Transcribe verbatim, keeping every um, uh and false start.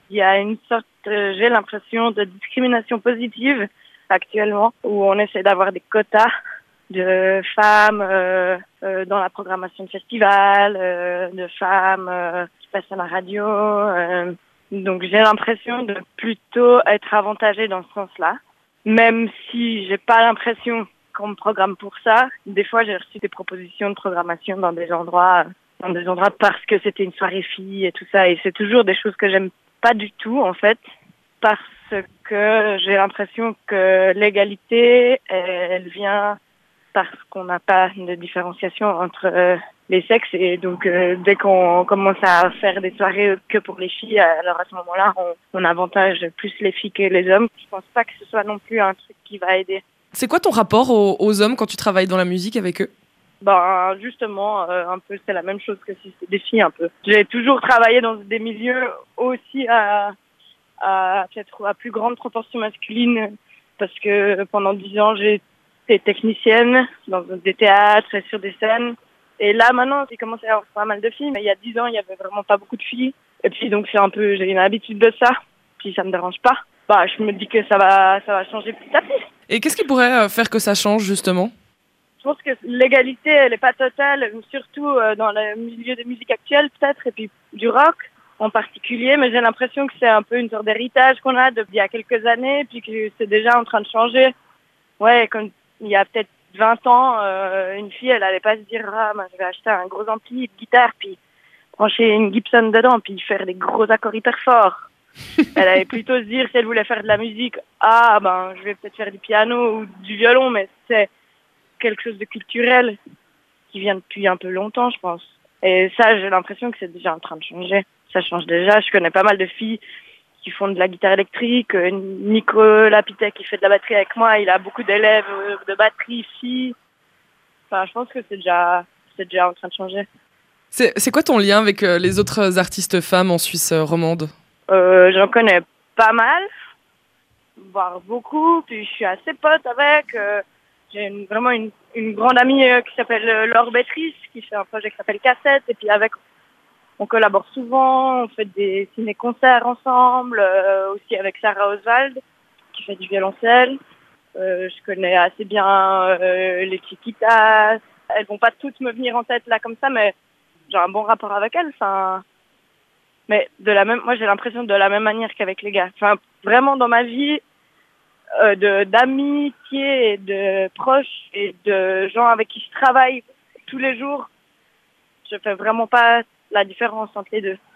Il y a une sorte, euh, j'ai l'impression, de discrimination positive actuellement, où on essaie d'avoir des quotas de femmes euh, euh, dans la programmation de festivals, euh, de femmes euh, qui passent à la radio. Euh, donc j'ai l'impression de plutôt être avantagée dans ce sens-là, même si j'ai pas l'impression qu'on me programme pour ça. Des fois, j'ai reçu des propositions de programmation dans des endroits, dans des endroits parce que c'était une soirée fille et tout ça, et c'est toujours des choses que j'aime pas du tout en fait, parce que j'ai l'impression que l'égalité, elle vient parce qu'on n'a pas de différenciation entre euh, les sexes, et donc euh, dès qu'on commence à faire des soirées que pour les filles, alors à ce moment-là, on, on avantage plus les filles que les hommes. Je pense pas que ce soit non plus un truc qui va aider. C'est quoi ton rapport aux, aux hommes quand tu travailles dans la musique avec eux? Ben justement, euh, un peu, c'est la même chose que si c'était des filles un peu. J'ai toujours travaillé dans des milieux aussi à, à peut-être à plus grande proportion masculine, parce que pendant dix ans, j'ai technicienne dans des théâtres et sur des scènes. Et là, maintenant, il commence à y avoir pas mal de filles, mais il y a dix ans, il y avait vraiment pas beaucoup de filles. Et puis, donc, c'est un peu, j'ai une habitude de ça. Puis, ça me dérange pas. Bah, je me dis que ça va, ça va changer petit à petit. Et qu'est-ce qui pourrait faire que ça change, justement? Je pense que l'égalité, elle est pas totale, surtout dans le milieu des musiques actuelles, peut-être, et puis du rock en particulier. Mais j'ai l'impression que c'est un peu une sorte d'héritage qu'on a depuis il y a quelques années, puis que c'est déjà en train de changer. Ouais, comme il y a peut-être vingt ans, euh, une fille, elle allait pas se dire « Ah, ben, je vais acheter un gros ampli de guitare, puis brancher une Gibson dedans, puis faire des gros accords hyper forts. » Elle allait plutôt se dire, si elle voulait faire de la musique, « Ah, ben, je vais peut-être faire du piano ou du violon, mais c'est quelque chose de culturel qui vient depuis un peu longtemps, je pense. » Et ça, j'ai l'impression que c'est déjà en train de changer. Ça change déjà. Je connais pas mal de filles qui font de la guitare électrique. Nico Lapitec qui fait de la batterie avec moi, il a beaucoup d'élèves de batterie ici. Enfin, je pense que c'est déjà, c'est déjà en train de changer. C'est, c'est quoi ton lien avec euh, les autres artistes femmes en Suisse euh, romande? euh, J'en connais pas mal, voire beaucoup. Puis je suis assez pote avec. Euh, j'ai une, vraiment une, une grande amie euh, qui s'appelle euh, Laure Bétrice, qui fait un projet qui s'appelle Cassette. Et puis avec, on collabore souvent, on fait des ciné-concerts ensemble, euh, aussi avec Sarah Oswald, qui fait du violoncelle. Euh, je connais assez bien euh, les Chiquitas. Elles vont pas toutes me venir en tête là comme ça, mais j'ai un bon rapport avec elles. Enfin, mais de la même, moi j'ai l'impression de la même manière qu'avec les gars. Enfin, vraiment dans ma vie, euh, de d'amitié et de proches et de gens avec qui je travaille tous les jours, je fais vraiment pas la différence entre les deux.